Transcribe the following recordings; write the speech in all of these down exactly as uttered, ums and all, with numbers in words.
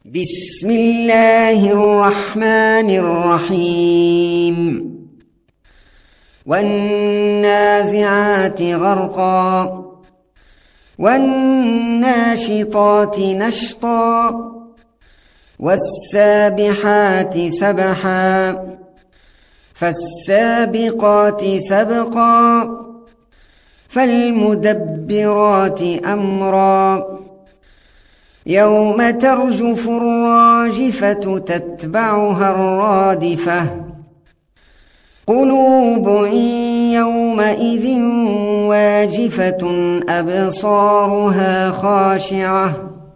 بسم الله الرحمن الرحيم والنازعات غرقا والناشطات نشطا والسابحات سبحا فالسابقات سبقا فالمدبرات أمرا يوم ترجف الراجفة تتبعها الرادفة قلوب يومئذ واجفة أبصارها خاشعة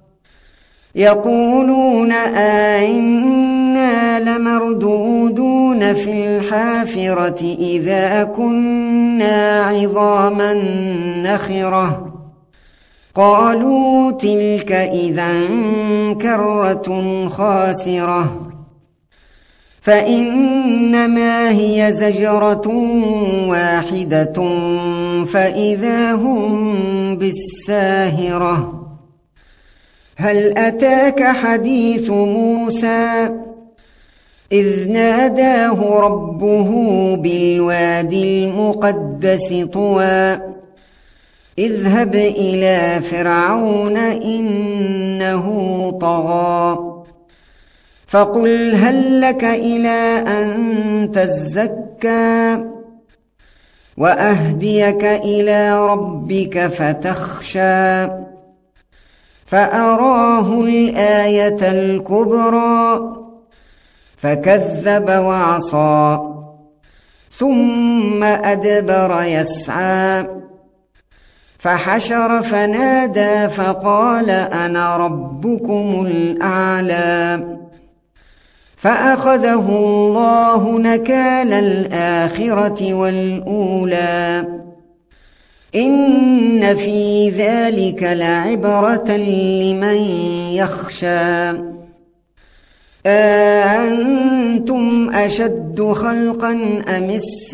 يقولون أئنا لمردودون في الحافرة إذا كنا عظاما نخرة قالوا تلك إذا كرة خاسرة فإنما هي زجرة واحدة فإذا هم بالساهرة هل أتاك حديث موسى إذ ناداه ربه بالوادي المقدس طوى اذهب إلى فرعون إنه طغى فقل هل لك إلى أن تزكى وأهديك إلى ربك فتخشى فأراه الآية الكبرى فكذب وعصى ثم أدبر يسعى فحشر فنادى فقال أنا ربكم الأعلى فأخذه الله نكال الآخرة والأولى إن في ذلك لعبرة لمن يخشى أأنتم أشد خلقا أم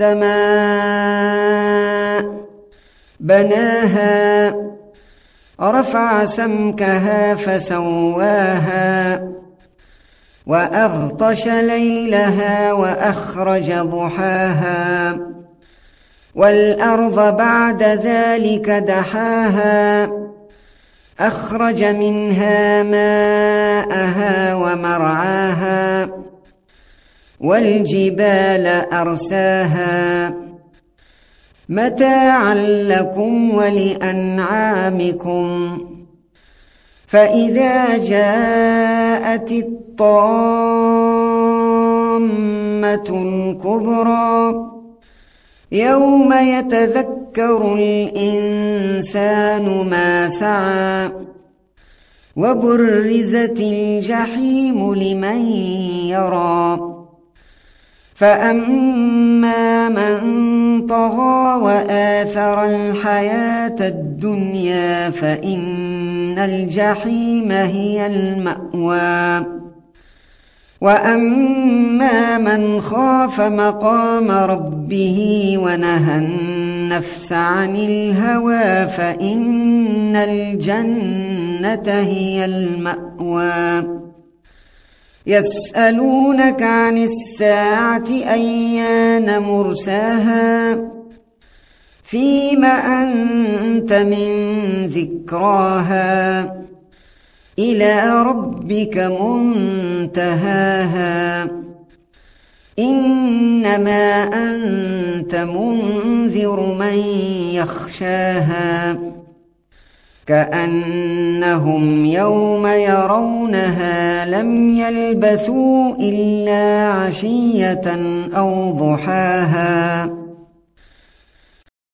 السماء بناها رفع سمكها فسواها وأغطش ليلها وأخرج ضحاها والأرض بعد ذلك دحاها أخرج منها ماءها ومرعاها والجبال أرساها متاعا لكم ولأنعامكم فإذا جاءت الطامة الكبرى يوم يتذكر الإنسان ما سعى وبرزت الجحيم لمن يرى فأما من طغى وآثر الحياة الدنيا فإن الجحيم هي المأوى وأما من خاف مقام ربه ونهى النفس عن الهوى فإن الجنة هي المأوى يسألونك عن الساعة أيان مرساها فيم أنت من ذكراها إلى ربك منتهاها إنما أنت منذر من يخشاها كأنهم يوم يرونها لم يلبثوا إلا عشية أو ضحاها